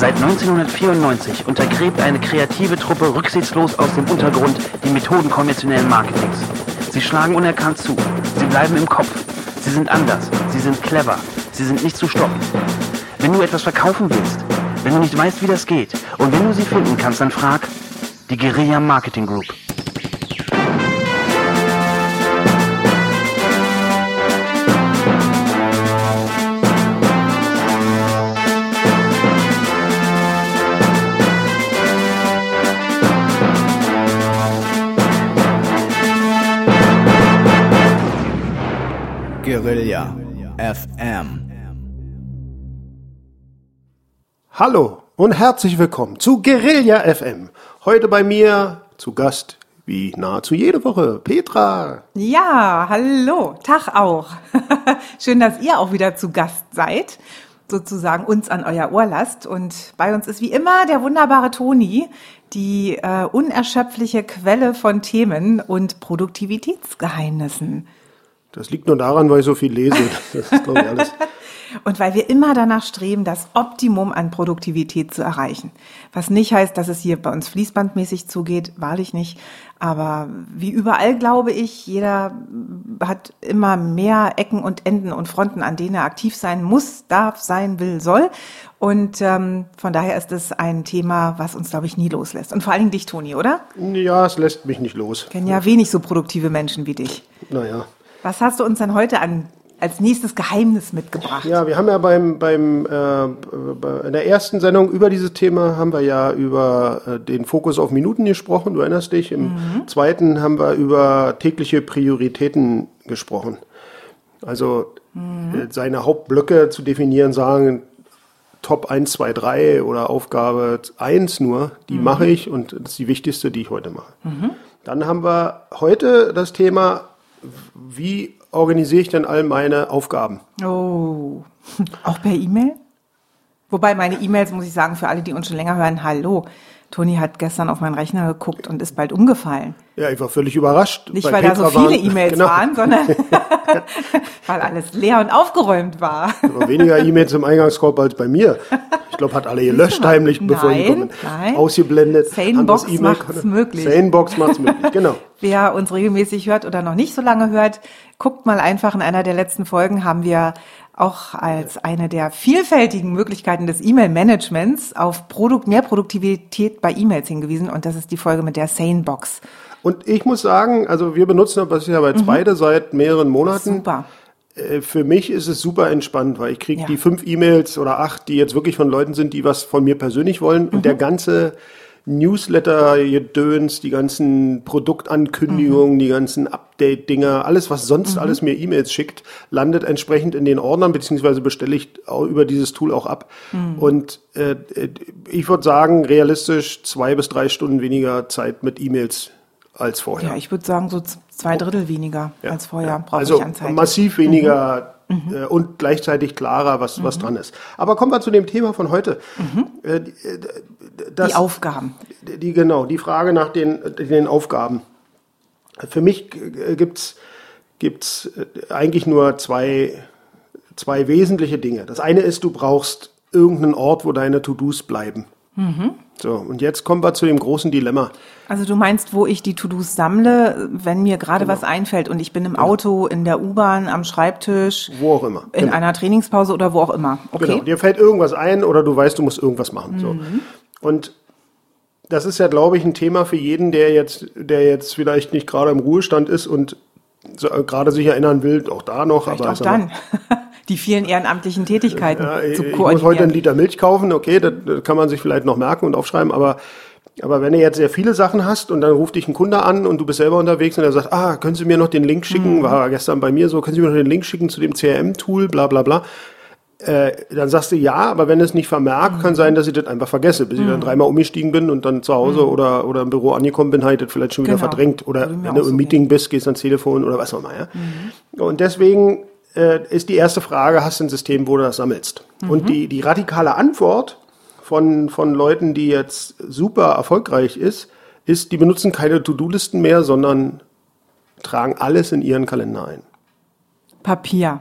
Seit 1994 untergräbt eine kreative Truppe rücksichtslos aus dem Untergrund die Methoden konventionellen Marketings. Sie schlagen unerkannt zu. Sie bleiben im Kopf. Sie sind anders. Sie sind clever. Sie sind nicht zu stoppen. Wenn du etwas verkaufen willst, wenn du nicht weißt, wie das geht und wenn du sie finden kannst, dann frag die Guerilla Marketing Group. Guerilla FM. Hallo und herzlich willkommen zu Guerilla FM. Heute bei mir zu Gast, wie nahezu jede Woche, Petra. Ja, hallo, Tag auch. Schön, dass ihr auch wieder zu Gast seid, sozusagen uns an euer Ohr lasst. Und bei uns ist wie immer der wunderbare Toni, die unerschöpfliche Quelle von Themen und Produktivitätsgeheimnissen. Das liegt nur daran, weil ich so viel lese. Das ist, glaube ich, alles. Und weil wir immer danach streben, das Optimum an Produktivität zu erreichen. Was nicht heißt, dass es hier bei uns fließbandmäßig zugeht, wahrlich nicht. Aber wie überall, glaube ich, jeder hat immer mehr Ecken und Enden und Fronten, an denen er aktiv sein muss, darf, sein, will, soll. Und von daher ist es ein Thema, was uns, glaube ich, nie loslässt. Und vor allen Dingen dich, Toni, oder? Ja, es lässt mich nicht los. Ich kenne ja wenig so produktive Menschen wie dich. Naja. Was hast du uns denn heute als nächstes Geheimnis mitgebracht? Ja, wir haben ja in der ersten Sendung über dieses Thema haben wir ja über den Fokus auf Minuten gesprochen, du erinnerst dich. Im zweiten haben wir über tägliche Prioritäten gesprochen. Also seine Hauptblöcke zu definieren, sagen Top 1, 2, 3 oder Aufgabe 1 nur, die mache ich und das ist die wichtigste, die ich heute mache. Dann haben wir heute das Thema, wie organisiere ich denn all meine Aufgaben? Oh, auch per E-Mail? Wobei meine E-Mails, muss ich sagen, für alle, die uns schon länger hören, hallo. Toni hat gestern auf meinen Rechner geguckt und ist bald umgefallen. Ja, ich war völlig überrascht. Nicht, weil da so viele E-Mails waren, sondern weil alles leer und aufgeräumt war. Aber weniger E-Mails im Eingangskorb als bei mir. Ich glaube, hat alle gelöscht heimlich, bevor die kommen. Nein. Ausgeblendet. Sanebox macht's möglich. Sanebox macht's möglich, genau. Wer uns regelmäßig hört oder noch nicht so lange hört, guckt mal einfach in einer der letzten Folgen, haben wir auch als eine der vielfältigen Möglichkeiten des E-Mail-Managements auf mehr Produktivität bei E-Mails hingewiesen. Und das ist die Folge mit der Sanebox. Und ich muss sagen, also wir benutzen das ja jetzt beide seit mehreren Monaten. Super. Für mich ist es super entspannt, weil ich kriege die 5 E-Mails oder 8, die jetzt wirklich von Leuten sind, die was von mir persönlich wollen. Und der ganze Newsletter-Gedöns, die ganzen Produktankündigungen, die ganzen Update-Dinger, alles, was sonst alles mir E-Mails schickt, landet entsprechend in den Ordnern, beziehungsweise bestelle ich über dieses Tool auch ab. Und ich würde sagen, realistisch 2 bis 3 Stunden weniger Zeit mit E-Mails als vorher. Ja, ich würde sagen, so 2/3 weniger als vorher brauche also ich an Zeit. Massiv weniger und gleichzeitig klarer, was dran ist. Aber kommen wir zu dem Thema von heute. Die Aufgaben. Die Frage nach den Aufgaben. Für mich gibt's eigentlich nur zwei wesentliche Dinge. Das eine ist, du brauchst irgendeinen Ort, wo deine To-Dos bleiben. So, und jetzt kommen wir zu dem großen Dilemma. Also du meinst, wo ich die To-Dos sammle, wenn mir gerade was einfällt und ich bin im Auto, in der U-Bahn, am Schreibtisch, wo auch immer, in einer Trainingspause oder wo auch immer. Okay. Genau, dir fällt irgendwas ein oder du weißt, du musst irgendwas machen. So. Und das ist ja, glaube ich, ein Thema für jeden, der jetzt vielleicht nicht gerade im Ruhestand ist und so, gerade sich erinnern will, auch da noch. Vielleicht aber auch dann. Die vielen ehrenamtlichen Tätigkeiten zu koordinieren. Ich muss heute 1 Liter Milch kaufen, okay, das kann man sich vielleicht noch merken und aufschreiben, aber wenn du jetzt sehr viele Sachen hast und dann ruft dich ein Kunde an und du bist selber unterwegs und er sagt, können Sie mir noch den Link schicken, war gestern bei mir so, können Sie mir noch den Link schicken zu dem CRM-Tool, bla bla bla, dann sagst du ja, aber wenn es nicht vermerkt, kann sein, dass ich das einfach vergesse, bis ich dann 3-mal umgestiegen bin und dann zu Hause oder im Büro angekommen bin, halt das vielleicht schon wieder verdrängt. Oder wenn du im Meeting bist, gehst ans Telefon oder was auch immer. Ja? Und deswegen ist die erste Frage, hast du ein System, wo du das sammelst? Und die radikale Antwort von Leuten, die jetzt super erfolgreich ist, die benutzen keine To-Do-Listen mehr, sondern tragen alles in ihren Kalender ein. Papier.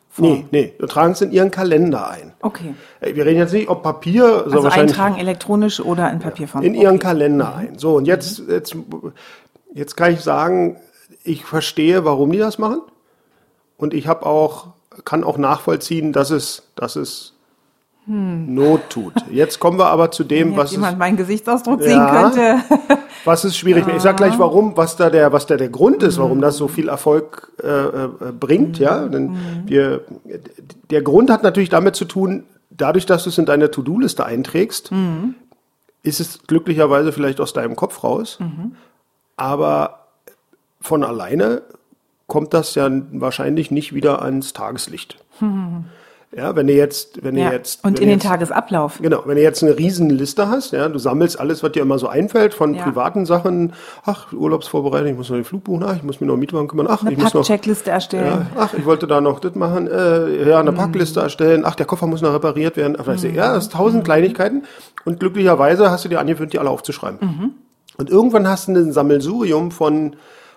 Nee, wir tragen es in ihren Kalender ein. Okay. Wir reden jetzt nicht, ob Papier, Also wahrscheinlich eintragen elektronisch oder in Papierform. in ihren Kalender ein. So, und jetzt kann ich sagen, ich verstehe, warum die das machen. Und ich kann auch nachvollziehen, dass es Not tut. Jetzt kommen wir aber zu dem, Wenn jetzt jemand meinen Gesichtsausdruck sehen könnte. was ist schwierig. Ich sage gleich, warum, was da der Grund ist, warum das so viel Erfolg bringt. Ja, denn der Grund hat natürlich damit zu tun, dadurch, dass du es in deine To-Do-Liste einträgst, ist es glücklicherweise vielleicht aus deinem Kopf raus. Aber von alleine kommt das ja wahrscheinlich nicht wieder ans Tageslicht. Ja, wenn du jetzt und in den Tagesablauf. Genau, wenn du jetzt eine Riesenliste hast, ja, du sammelst alles, was dir immer so einfällt, von privaten Sachen, Urlaubsvorbereitung, ich muss noch den Flug buchen, ich muss mich noch um Mietwagen kümmern, ich muss noch Checkliste erstellen. Ich wollte da noch das machen, eine Packliste erstellen, der Koffer muss noch repariert werden. Das ist 1000 Kleinigkeiten und glücklicherweise hast du dir angewöhnt, die alle aufzuschreiben. Und irgendwann hast du ein Sammelsurium von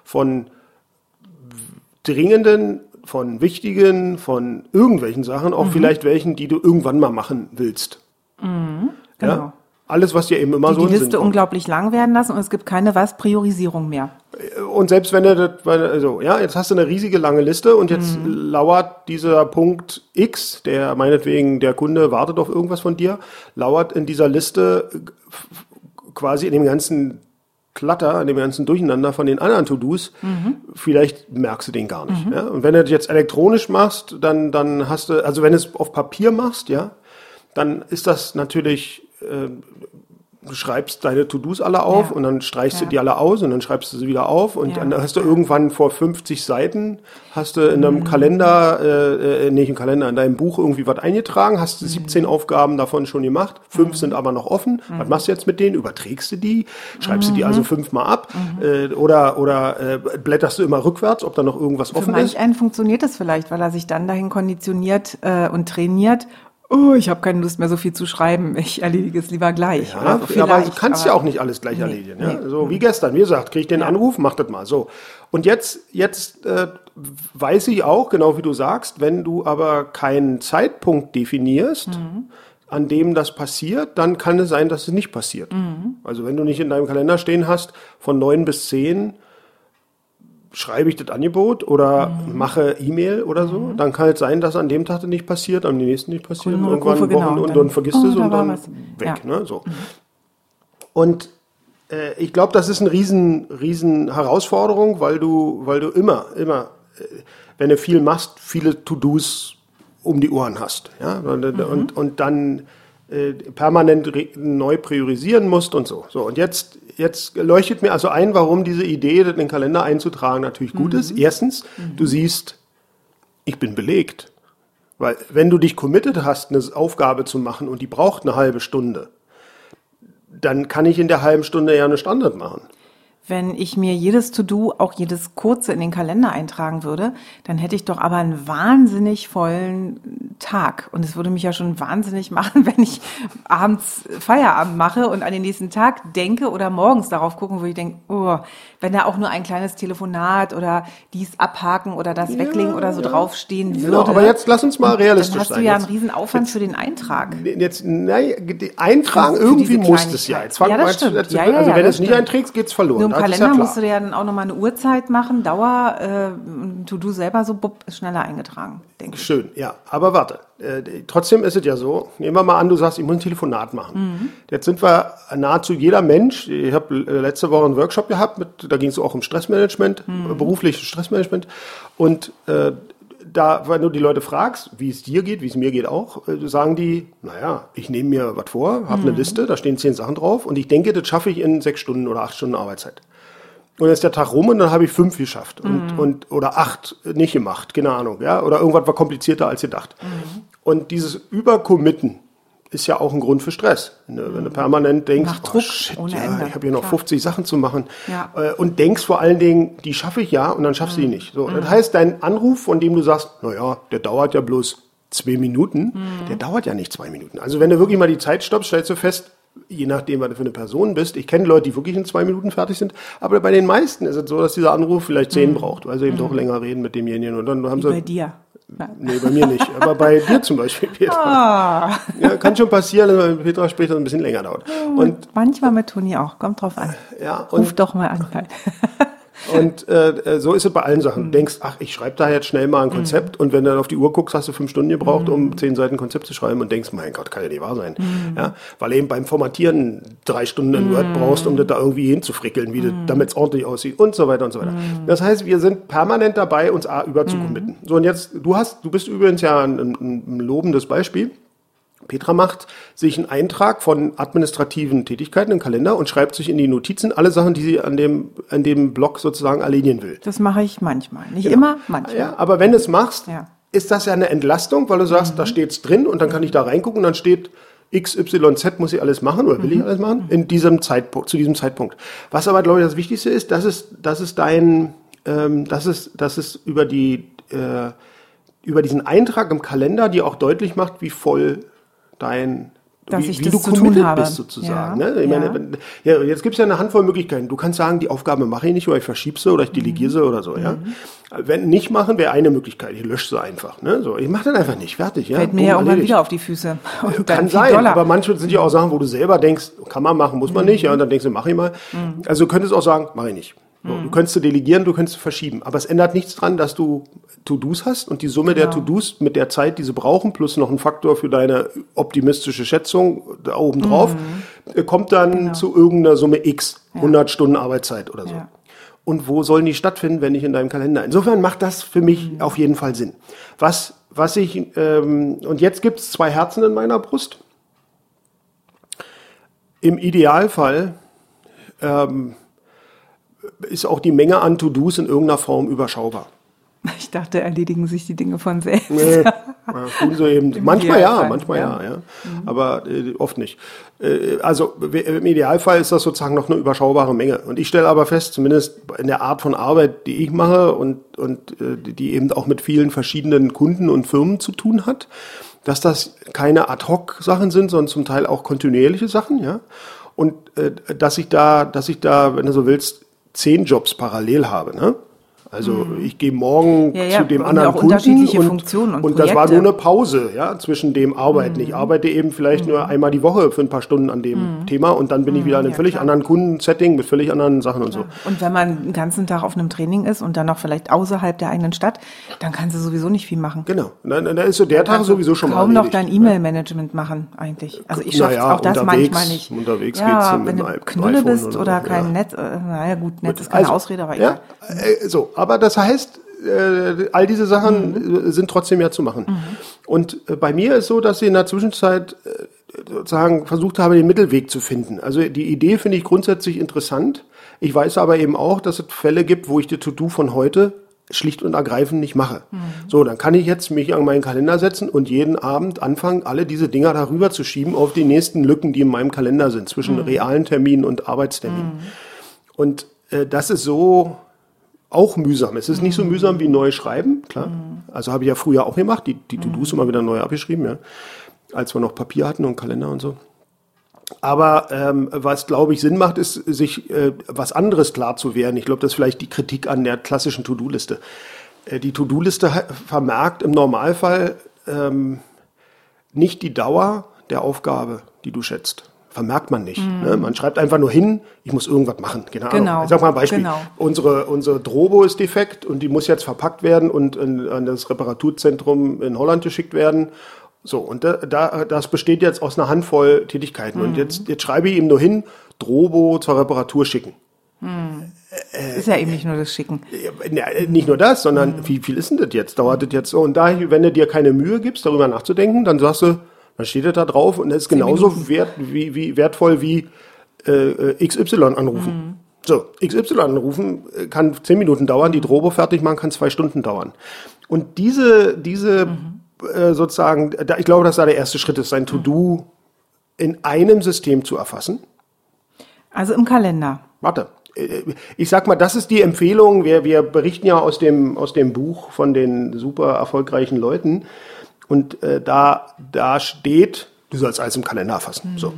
dringenden, von wichtigen, von irgendwelchen Sachen, auch vielleicht welchen, die du irgendwann mal machen willst. Genau. Ja? Alles, was dir eben immer so die Liste unglaublich lang werden lassen und es gibt keine Priorisierung mehr. Und selbst wenn jetzt hast du eine riesige lange Liste und jetzt lauert dieser Punkt X, der meinetwegen der Kunde wartet auf irgendwas von dir, lauert in dieser Liste quasi in dem ganzen Klatter, an dem ganzen Durcheinander von den anderen To-Dos, vielleicht merkst du den gar nicht. Ja? Und wenn du das jetzt elektronisch machst, dann hast du, also wenn du es auf Papier machst, ja, dann ist das natürlich, du schreibst deine To-Dos alle auf und dann streichst du die alle aus und dann schreibst du sie wieder auf und dann hast du irgendwann vor 50 Seiten, hast du in einem Kalender, nicht im Kalender, in deinem Buch irgendwie was eingetragen, hast du 17 Aufgaben davon schon gemacht, 5 sind aber noch offen. Was machst du jetzt mit denen? Überträgst du die? Schreibst du die also 5-mal ab? Oder blätterst du immer rückwärts, ob da noch irgendwas offen ist? Für manch einen funktioniert das vielleicht, weil er sich dann dahin konditioniert und trainiert. Ich habe keine Lust mehr, so viel zu schreiben. Ich erledige es lieber gleich. Ja, aber du kannst ja auch nicht alles gleich erledigen. Ja? So wie gestern. Wie gesagt, krieg ich den Anruf, mach das mal. So. Und jetzt weiß ich auch, genau wie du sagst, wenn du aber keinen Zeitpunkt definierst, an dem das passiert, dann kann es sein, dass es nicht passiert. Also wenn du nicht in deinem Kalender stehen hast, von 9 bis 10 schreibe ich das Angebot oder mache E-Mail oder so, dann kann es sein, dass an dem Tag das nicht passiert, am nächsten nicht passiert, irgendwann Wochen und dann vergisst es und dann weg. Ne? So. Und ich glaube, das ist eine riesen Herausforderung, weil du immer, wenn du viel machst, viele To-Dos um die Ohren hast. Ja? Und dann permanent neu priorisieren musst und so. Und jetzt leuchtet mir also ein, warum diese Idee, das in den Kalender einzutragen, natürlich gut ist. Erstens, du siehst, ich bin belegt. Weil wenn du dich committed hast, eine Aufgabe zu machen und die braucht eine halbe Stunde, dann kann ich in der halben Stunde ja eine Standard machen. Wenn ich mir jedes To-Do, auch jedes kurze in den Kalender eintragen würde, dann hätte ich doch aber einen wahnsinnig vollen Tag. Und es würde mich ja schon wahnsinnig machen, wenn ich abends Feierabend mache und an den nächsten Tag denke oder morgens darauf gucken, wo ich denke, wenn da auch nur ein kleines Telefonat oder dies abhaken oder das weglegen oder so draufstehen würde. Genau, aber jetzt lass uns mal realistisch sein. Dann hast du ja einen riesen Aufwand für den Eintrag. Eintragen irgendwie muss es ja. Jetzt das stimmt. Also wenn du es nicht einträgst, geht's verloren. Im Kalender musst du ja dann auch nochmal eine Uhrzeit machen, Dauer, To-Do selber so, ist schneller eingetragen, denke ich. Schön, ja. Aber warte, trotzdem ist es ja so, nehmen wir mal an, du sagst, ich muss ein Telefonat machen. Jetzt sind wir nahezu jeder Mensch, ich habe letzte Woche einen Workshop gehabt, da ging es auch um Stressmanagement, berufliches Stressmanagement und da, wenn du die Leute fragst, wie es dir geht, wie es mir geht auch, sagen die, ich nehme mir was vor, habe eine Liste, da stehen 10 Sachen drauf und ich denke, das schaffe ich in 6 Stunden oder 8 Stunden Arbeitszeit. Und dann ist der Tag rum und dann habe ich 5 geschafft oder 8 nicht gemacht, keine Ahnung, ja, oder irgendwas war komplizierter als gedacht. Und dieses Übercommitten ist ja auch ein Grund für Stress. Wenn du permanent denkst, ich habe hier noch 50 Sachen zu machen und denkst vor allen Dingen, die schaffe ich ja und dann schaffst du die nicht. So, das heißt, dein Anruf, von dem du sagst, der dauert ja bloß 2 Minuten, der dauert ja nicht 2 Minuten. Also wenn du wirklich mal die Zeit stoppst, stellst du fest, je nachdem, was du für eine Person bist. Ich kenne Leute, die wirklich in 2 Minuten fertig sind, aber bei den meisten ist es so, dass dieser Anruf vielleicht 10 braucht, weil sie eben doch länger reden mit demjenigen. Und dann haben sie bei dir. Nee, bei mir nicht. Aber bei dir zum Beispiel, Petra. Ja, kann schon passieren, wenn Petra später ein bisschen länger dauert. Und manchmal mit Toni auch. Kommt drauf an. Ja, Ruf doch mal an. Und so ist es bei allen Sachen. Du denkst, ach, ich schreibe da jetzt schnell mal ein Konzept und wenn du dann auf die Uhr guckst, hast du 5 Stunden gebraucht, um 10 Seiten Konzept zu schreiben und denkst, mein Gott, kann ja nicht wahr sein. Ja, weil eben beim Formatieren 3 Stunden in Word brauchst, um das da irgendwie hinzufrickeln, wie das, damit es ordentlich aussieht und so weiter und so weiter. Das heißt, wir sind permanent dabei, uns überzucommitten. So, und jetzt, du bist übrigens ja ein lobendes Beispiel. Petra macht sich einen Eintrag von administrativen Tätigkeiten im Kalender und schreibt sich in die Notizen alle Sachen, die sie an dem Blog sozusagen erledigen will. Das mache ich manchmal. Nicht immer, manchmal. Ja, aber wenn du es machst, ist das ja eine Entlastung, weil du sagst, da steht's drin und dann kann ich da reingucken und dann steht XYZ muss ich alles machen oder will ich alles machen in diesem Zeitpunkt, zu diesem Zeitpunkt. Was aber, glaube ich, das Wichtigste ist, dass es über diesen Eintrag im Kalender dir auch deutlich macht, wie voll wie du committed bist sozusagen. Ja, ne? Ich meine, jetzt gibt es ja eine Handvoll Möglichkeiten. Du kannst sagen, die Aufgabe mache ich nicht oder ich verschiebe sie oder ich delegiere sie oder so. Ja? Wenn nicht machen, wäre eine Möglichkeit. Ich lösche sie einfach. Ne? So, ich mache dann einfach nicht. Fertig. Ja? Fällt mir ja auch mal wieder auf die Füße. Und kann sein, aber manchmal sind ja auch Sachen, wo du selber denkst, kann man machen, muss man nicht. Ja? Und dann denkst du, mach ich mal. Also du könntest auch sagen, mache ich nicht. So, du könntest delegieren, du könntest verschieben. Aber es ändert nichts dran, dass du To-Dos hast und die Summe der To-Dos mit der Zeit, die sie brauchen, plus noch ein Faktor für deine optimistische Schätzung da oben drauf, kommt dann zu irgendeiner Summe X, 100 Stunden Arbeitszeit oder so. Ja. Und wo sollen die stattfinden, wenn nicht in deinem Kalender? Insofern macht das für mich auf jeden Fall Sinn. Und jetzt gibt es 2 Herzen in meiner Brust. Im Idealfall ist auch die Menge an To-Dos in irgendeiner Form überschaubar. Ich dachte, erledigen sich die Dinge von selbst. Nee, tun sie eben. Manchmal ja. Aber oft nicht. Also im Idealfall ist das sozusagen noch eine überschaubare Menge. Und ich stelle aber fest, zumindest in der Art von Arbeit, die ich mache und die eben auch mit vielen verschiedenen Kunden und Firmen zu tun hat, dass das keine Ad-Hoc-Sachen sind, sondern zum Teil auch kontinuierliche Sachen, ja. Und dass ich da, wenn du so willst, 10 Jobs parallel habe, ne? Also ich gehe morgen zu dem anderen Kunden und das war nur eine Pause, ja, zwischen dem Arbeiten. Ich arbeite eben vielleicht nur einmal die Woche für ein paar Stunden an dem Thema und dann bin ich wieder in einem völlig anderen Kundensetting mit völlig anderen Sachen und so. Und wenn man den ganzen Tag auf einem Training ist und dann noch vielleicht außerhalb der eigenen Stadt, dann kannst du sowieso nicht viel machen. Genau, da ist so der Tag sowieso schon mal kaum noch dein E-Mail-Management machen eigentlich. Also ich schaffe auch das manchmal nicht. Unterwegs ja, geht's wenn du Knülle bist oder kein Netz, naja gut, Netz ist keine Ausrede, aber egal. So, aber das heißt, all diese Sachen sind trotzdem ja zu machen. Und bei mir ist so, dass ich in der Zwischenzeit sozusagen versucht habe, den Mittelweg zu finden. Also die Idee finde ich grundsätzlich interessant. Ich weiß aber eben auch, dass es Fälle gibt, wo ich die To-Do von heute schlicht und ergreifend nicht mache. So, dann kann ich jetzt mich an meinen Kalender setzen und jeden Abend anfangen, alle diese Dinger darüber zu schieben auf die nächsten Lücken, die in meinem Kalender sind, zwischen realen Terminen und Arbeitsterminen. Und das ist so auch mühsam. Es ist nicht so mühsam wie neu schreiben, klar. Also habe ich ja früher auch gemacht, die To-Dos immer wieder neu abgeschrieben, ja, als wir noch Papier hatten und Kalender und so. Aber was, glaube ich, Sinn macht, ist, sich was anderes klar zu werden. Ich glaube, das ist vielleicht die Kritik an der klassischen To-Do-Liste. Die To-Do-Liste vermerkt im Normalfall nicht die Dauer der Aufgabe, die du schätzt. Vermerkt man nicht. Ne? Man schreibt einfach nur hin, ich muss irgendwas machen. Genau. Ich sag mal ein Beispiel. Genau. Unsere Drobo ist defekt und die muss jetzt verpackt werden und an das Reparaturzentrum in Holland geschickt werden. So, und das besteht jetzt aus einer Handvoll Tätigkeiten. Und jetzt schreibe ich ihm nur hin, Drobo zur Reparatur schicken. Ist ja eben nicht nur das Schicken. Nicht nur das, sondern wie viel ist denn das jetzt? Dauert das jetzt so? Und wenn du dir keine Mühe gibst, darüber nachzudenken, dann sagst du, dann steht das da drauf und das ist genauso wertvoll wie XY anrufen. So, XY anrufen kann 10 Minuten dauern, die Drobo fertig machen kann 2 Stunden dauern. Und diese sozusagen, ich glaube, dass da der erste Schritt ist, sein To-Do in einem System zu erfassen. Also im Kalender. Warte. Ich sag mal, das ist die Empfehlung. Wir berichten ja aus dem Buch von den super erfolgreichen Leuten. Und da steht, du sollst alles im Kalender erfassen. So,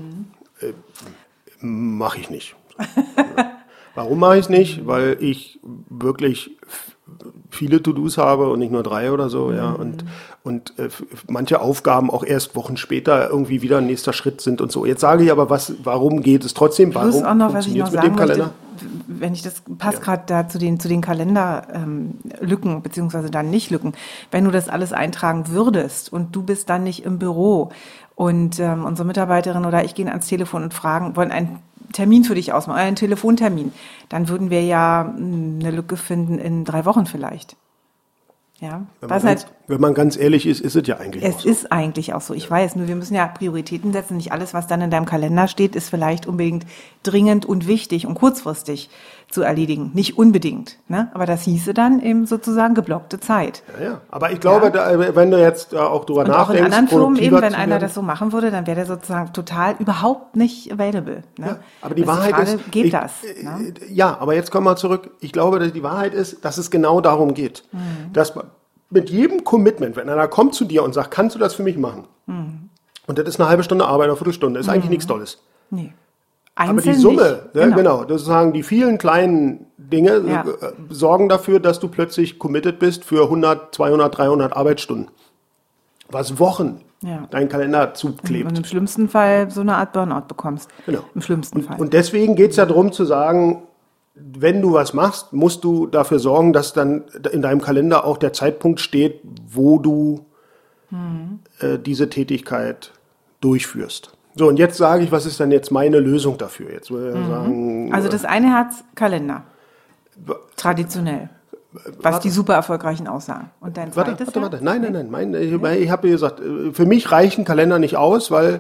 mache ich nicht. Warum mache ich es nicht? Weil ich wirklich viele To-Dos habe und nicht nur 3 oder so, ja, und manche Aufgaben auch erst Wochen später irgendwie wieder ein nächster Schritt sind und so. Jetzt sage ich aber, warum geht es trotzdem? Warum Plus auch noch, was ich noch funktioniert es mit dem sagen Kalender? möchte, wenn ich das passt gerade da zu den Kalenderlücken beziehungsweise dann nicht Lücken. Wenn du das alles eintragen würdest und du bist dann nicht im Büro und unsere Mitarbeiterin oder ich gehen ans Telefon und wollen einen Termin für dich ausmachen, einen Telefontermin, dann würden wir ja eine Lücke finden in 3 Wochen vielleicht. Ja, Wenn man ganz ehrlich ist, ist es ja eigentlich auch so. Es ist eigentlich auch so. Ich weiß, nur wir müssen ja Prioritäten setzen. Nicht alles, was dann in deinem Kalender steht, ist vielleicht unbedingt dringend und wichtig und kurzfristig zu erledigen. Nicht unbedingt. Ne? Aber das hieße dann eben sozusagen geblockte Zeit. Ja. Aber ich glaube, wenn du jetzt auch drüber nachdenkst, auch in anderen Firmen eben, wenn einer werden. das so machen würde, dann wäre der sozusagen total überhaupt nicht available. Ne? Ja, aber die Das Wahrheit Frage, ist, geht das? Ne? Ja, aber jetzt kommen wir zurück. Ich glaube, dass die Wahrheit ist, dass es genau darum geht, dass mit jedem Commitment, wenn einer kommt zu dir und sagt, kannst du das für mich machen? Und das ist eine halbe Stunde Arbeit, eine Viertelstunde, ist eigentlich nichts Tolles. Nee. Aber die Einzeln Summe, nicht. genau, sozusagen die vielen kleinen Dinge sorgen dafür, dass du plötzlich committed bist für 100, 200, 300 Arbeitsstunden. Was Wochen dein Kalender zuklebt. Und im schlimmsten Fall so eine Art Burnout bekommst. Genau. Im schlimmsten Fall. Und deswegen geht es ja darum zu sagen, wenn du was machst, musst du dafür sorgen, dass dann in deinem Kalender auch der Zeitpunkt steht, wo du diese Tätigkeit durchführst. So, und jetzt sage ich, was ist denn jetzt meine Lösung dafür? Jetzt würde ich sagen, Also das eine hat Kalender. Traditionell. Was die super erfolgreichen aussagen. Und dein zweites Warte. Nein. Ich habe gesagt, für mich reichen Kalender nicht aus, weil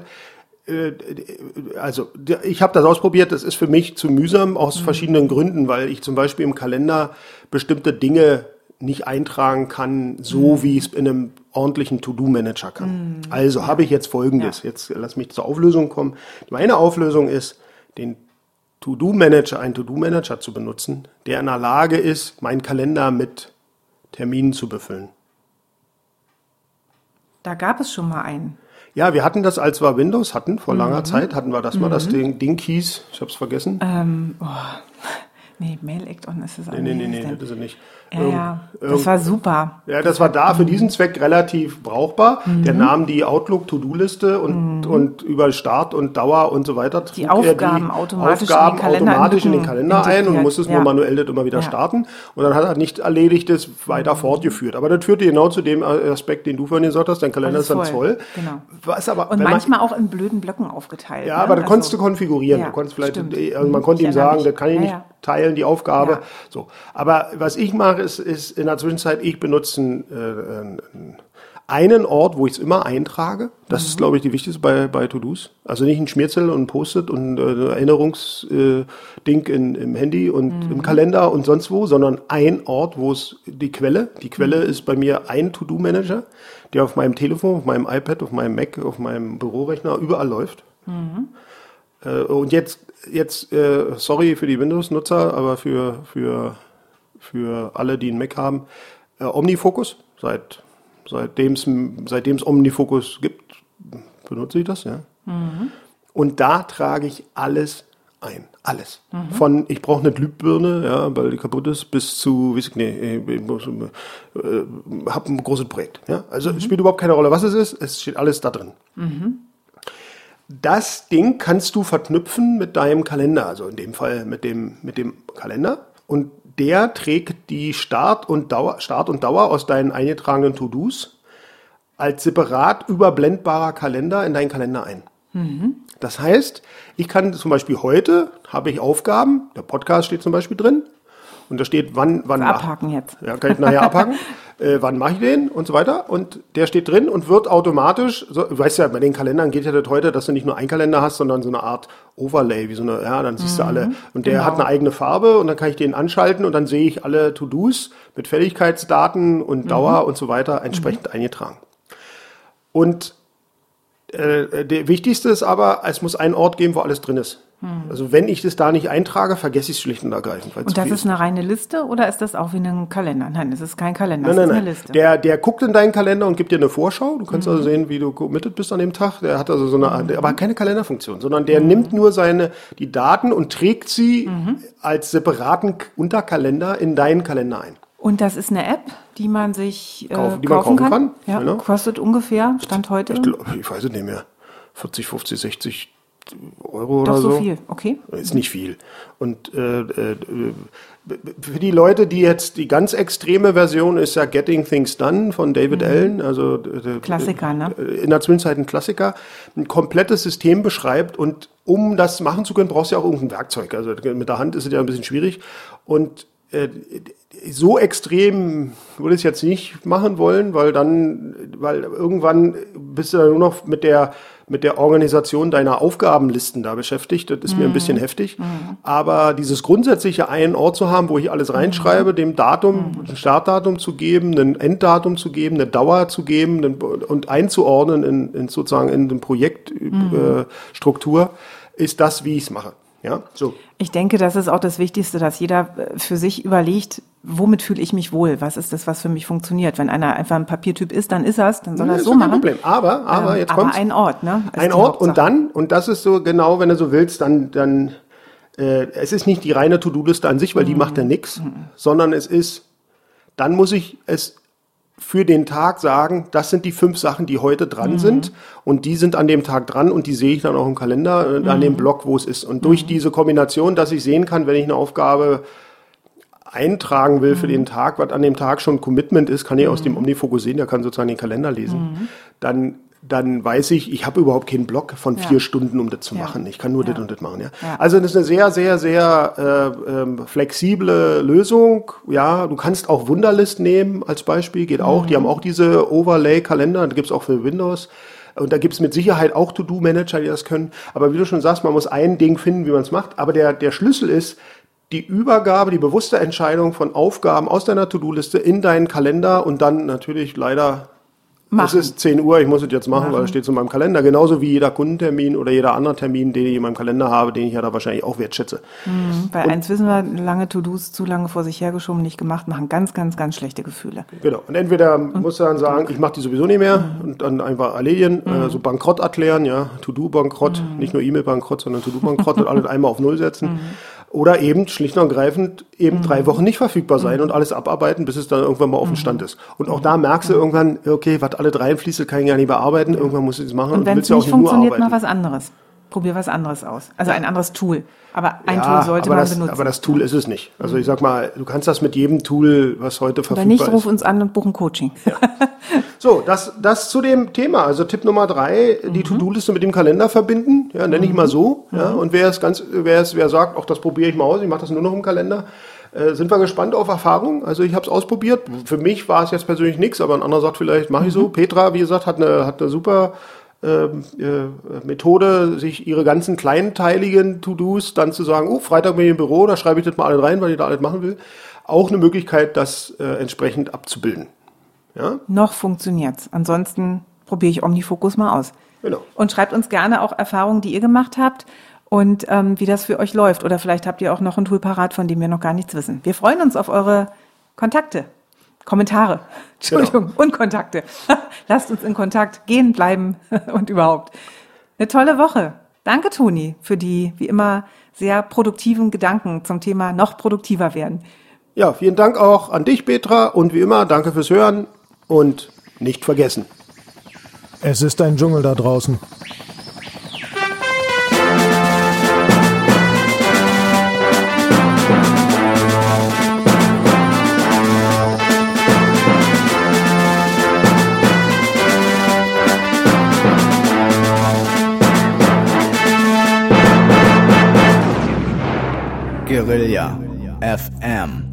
also ich habe das ausprobiert, das ist für mich zu mühsam aus verschiedenen Gründen, weil ich zum Beispiel im Kalender bestimmte Dinge nicht eintragen kann, so wie ich es in einem ordentlichen To-Do-Manager kann. Also habe ich jetzt Folgendes, jetzt lass mich zur Auflösung kommen. Meine Auflösung ist, einen To-Do-Manager zu benutzen, der in der Lage ist, meinen Kalender mit Terminen zu befüllen. Da gab es schon mal einen. Ja, wir hatten das, als wir Windows hatten, vor langer Zeit, hatten wir das mal, das Ding hieß, ich habe es vergessen. Nee, Mail-Act-On ist es auch Nee, das ist es nicht. Das war super. Ja, das war da für diesen Zweck relativ brauchbar. Der nahm die Outlook-To-Do-Liste und über Start und Dauer und so weiter Die Aufgaben automatisch in den Kalender ein und musste es nur manuell das immer wieder starten. Und dann hat er nicht Erledigtes weiter fortgeführt. Aber das führte genau zu dem Aspekt, den du vorhin gesagt hast, dein Kalender ist dann voll. Genau. Was aber, und manchmal auch in blöden Blöcken aufgeteilt. Ja, aber das konntest du konfigurieren. Du konntest vielleicht, also man konnte ihm sagen, das kann ich nicht teilen, die Aufgabe. Ja. So. Aber was ich mache, ist in der Zwischenzeit, ich benutze einen Ort, wo ich es immer eintrage. Das ist, glaube ich, die wichtigste bei To-Dos. Also nicht ein Schmierzettel und ein Post-it und Erinnerungsding im Handy und im Kalender und sonst wo, sondern ein Ort, wo es die Quelle ist bei mir ein To-Do-Manager, der auf meinem Telefon, auf meinem iPad, auf meinem Mac, auf meinem Bürorechner überall läuft. Und jetzt sorry für die Windows-Nutzer, aber für alle, die einen Mac haben, OmniFocus, seitdem es OmniFocus gibt, benutze ich das, ja. Und da trage ich alles ein. Alles. Von, ich brauche eine Glühbirne, ja, weil die kaputt ist, bis zu, ich habe ein großes Projekt. Ja. Also es spielt überhaupt keine Rolle, was es ist, es steht alles da drin. Das Ding kannst du verknüpfen mit deinem Kalender, also in dem Fall mit dem Kalender. Und der trägt die Start und Dauer aus deinen eingetragenen To-Dos als separat überblendbarer Kalender in deinen Kalender ein. Das heißt, ich kann zum Beispiel heute, habe ich Aufgaben, der Podcast steht zum Beispiel drin, und da steht, wann abhaken jetzt. Ja, kann ich nachher abhaken. Wann mache ich den und so weiter. Und der steht drin und wird automatisch, so, du weißt ja, bei den Kalendern geht ja das heute, dass du nicht nur einen Kalender hast, sondern so eine Art Overlay, wie so eine, ja, dann siehst du alle. Und der hat eine eigene Farbe und dann kann ich den anschalten und dann sehe ich alle To-Dos mit Fälligkeitsdaten und Dauer und so weiter entsprechend eingetragen. Und der wichtigste ist aber, es muss einen Ort geben, wo alles drin ist. Also wenn ich das da nicht eintrage, vergesse ich es schlicht und ergreifend. Und das ist eine reine Liste oder ist das auch wie ein Kalender? Nein, es ist kein Kalender, Nein. Ist eine Liste. Der guckt in deinen Kalender und gibt dir eine Vorschau. Du kannst also sehen, wie du committed bist an dem Tag. Der hat also so eine, aber keine Kalenderfunktion, sondern der nimmt nur die Daten und trägt sie als separaten Unterkalender in deinen Kalender ein. Und das ist eine App, die man sich kaufen kann. Ja, genau. Kostet ungefähr, Stand heute? Ich weiß es nicht mehr, 40, 50, 60 Euro Doch oder so. so viel, okay. Ist nicht viel. Und für die Leute, die jetzt die ganz extreme Version ist ja Getting Things Done von David Allen, also Klassiker, ne? In der Zwischenzeit ein Klassiker, ein komplettes System beschreibt und um das machen zu können, brauchst du ja auch irgendein Werkzeug. Also mit der Hand ist es ja ein bisschen schwierig und so extrem würde ich es jetzt nicht machen wollen, weil irgendwann bist du dann nur noch mit der Organisation deiner Aufgabenlisten da beschäftigt. Das ist mir ein bisschen heftig. Aber dieses grundsätzliche einen Ort zu haben, wo ich alles reinschreibe, dem Datum, ein Startdatum zu geben, ein Enddatum zu geben, eine Dauer zu geben und einzuordnen in sozusagen in den Projektstruktur, ist das, wie ich es mache. Ja, so. Ich denke, das ist auch das Wichtigste, dass jeder für sich überlegt, womit fühle ich mich wohl? Was ist das, was für mich funktioniert? Wenn einer einfach ein Papiertyp ist, dann ist er es, dann soll er es so machen. Problem. Aber jetzt kommt's. Aber ein Ort, ne? Ein Ort und das ist so genau, wenn du so willst, dann es ist nicht die reine To-Do-Liste an sich, weil die macht ja nichts, sondern dann muss ich es für den Tag sagen, das sind die 5 Sachen, die heute dran sind und die sind an dem Tag dran und die sehe ich dann auch im Kalender, an dem Block, wo es ist. Und durch diese Kombination, dass ich sehen kann, wenn ich eine Aufgabe eintragen will für den Tag, was an dem Tag schon Commitment ist, kann ich aus dem Omnifokus sehen, der kann sozusagen den Kalender lesen, dann weiß ich habe überhaupt keinen Block von 4 Stunden, um das zu machen. Ich kann nur das und das machen. Ja. Also das ist eine sehr, sehr, sehr flexible Lösung. Ja, du kannst auch Wunderlist nehmen als Beispiel, geht auch. Die haben auch diese Overlay-Kalender, die gibt's auch für Windows. Und da gibt's mit Sicherheit auch To-Do-Manager, die das können. Aber wie du schon sagst, man muss ein Ding finden, wie man es macht. Aber der Schlüssel ist, die Übergabe, die bewusste Entscheidung von Aufgaben aus deiner To-Do-Liste in deinen Kalender und dann natürlich leider, es ist 10 Uhr, ich muss es jetzt machen, weil es steht so in meinem Kalender. Genauso wie jeder Kundentermin oder jeder andere Termin, den ich in meinem Kalender habe, den ich ja da wahrscheinlich auch wertschätze. Bei eins wissen wir, lange To-Dos, zu lange vor sich hergeschoben, nicht gemacht, machen ganz, ganz, ganz schlechte Gefühle. Genau. Und entweder musst du dann sagen, ich mache die sowieso nicht mehr und dann einfach erledigen, so Bankrott erklären, ja, To-Do-Bankrott, nicht nur E-Mail-Bankrott, sondern To-Do-Bankrott und alles einmal auf Null setzen. Oder eben schlicht und ergreifend 3 Wochen nicht verfügbar sein und alles abarbeiten, bis es dann irgendwann mal auf dem Stand ist. Und auch da merkst du irgendwann, okay, was alle 3 fließt, kann ich ja nicht bearbeiten, irgendwann muss ich es machen. Und wenn es nicht funktioniert, mach was anderes. Probier was anderes aus. Also ein anderes Tool. Aber ein Tool sollte man benutzen. Aber das Tool ist es nicht. Also ich sag mal, du kannst das mit jedem Tool, was heute verfügbar ist. Wenn nicht, ruf uns an und buch ein Coaching. Ja. So, das zu dem Thema. Also Tipp Nummer 3, die To-Do-Liste mit dem Kalender verbinden. Ja, nenne ich mal so. Ja, und wer sagt, ach, das probiere ich mal aus, ich mache das nur noch im Kalender. Sind wir gespannt auf Erfahrung. Also ich habe es ausprobiert. Für mich war es jetzt persönlich nichts, aber ein anderer sagt vielleicht, mache ich so. Petra, wie gesagt, hat eine super Methode, sich ihre ganzen kleinteiligen To-Dos dann zu sagen, Freitag bin ich im Büro, da schreibe ich das mal alle rein, weil ich da alles machen will. Auch eine Möglichkeit, das entsprechend abzubilden. Ja? Noch funktioniert's. Ansonsten probiere ich Omnifokus mal aus. Genau. Und schreibt uns gerne auch Erfahrungen, die ihr gemacht habt und wie das für euch läuft. Oder vielleicht habt ihr auch noch ein Tool parat, von dem wir noch gar nichts wissen. Wir freuen uns auf eure Kontakte. Kommentare, Entschuldigung, und Kontakte. Lasst uns in Kontakt gehen, bleiben und überhaupt. Eine tolle Woche. Danke, Toni, für die, wie immer, sehr produktiven Gedanken zum Thema noch produktiver werden. Ja, vielen Dank auch an dich, Petra, und wie immer, danke fürs Hören und nicht vergessen. Es ist ein Dschungel da draußen. Guerilla FM